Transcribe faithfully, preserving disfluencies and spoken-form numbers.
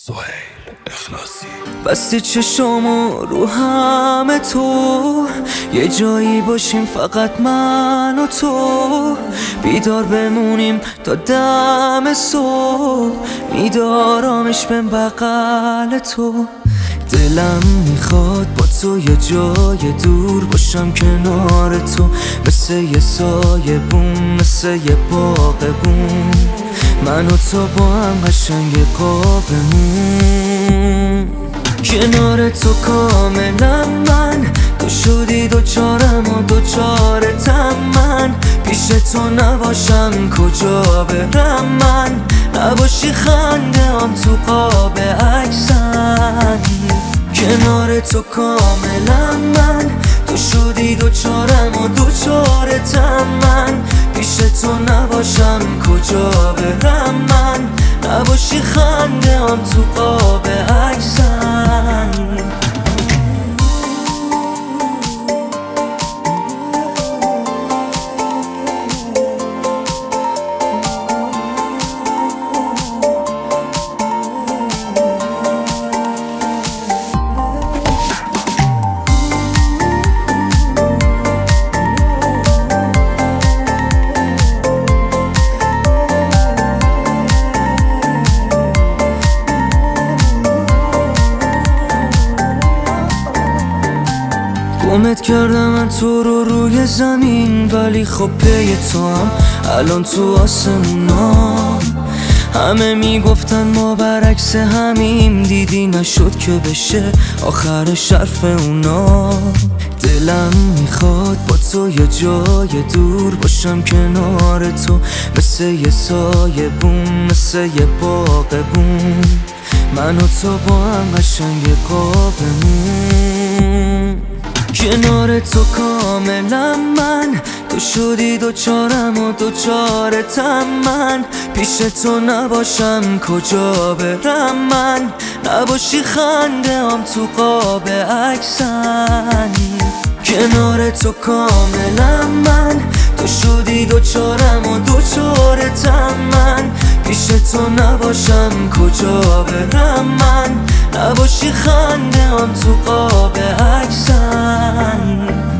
سهیل اخلاصی. بستی چشامو رو همه تو، یه جایی باشیم فقط من و تو، بیدار بمونیم تا دم صبح، میدارمش بین بغل تو. دلم میخواد با تو یه جای دور باشم کنار تو، مثل یه سایه بوم، مثل یه باغبون، من و تو با هم قشنگ قابمون. کنار تو کاملا من، تو شدی دوچارم و دوچارتم من، پیش تو نباشم کجا برم من، نباشی خنده هم تو قاب عکسم. کنار تو کاملا من، تو شدی دوچارم و دوچارتم من، پیش تو نباشم کجا برم من، نباشی خنده هم تو قاب عکسم. گمت کردم من تو رو روی زمین، ولی خب پی تو هم الان تو آسمونا. همه میگفتن ما برعکس همیم، دیدی نشد که بشه آخر شرف اونا. دلم میخواد با تو یه جای دور باشم کنار تو، مثل یه سایه بوم، مثل یه باغبون، من و تو با هم قشنگ قابمون. کنار تو کاملا من، تو شدی دوچارم و دوچارتم من، پیش تو نباشم کجا برم من، نباشی خنده هم تو قاب عکسم. کنار تو کاملا من، تو شدی دوچارم و دوچارتم من، پیش تو نباشم کجا برم من، نباشی خنده هم تو قاب عکسم.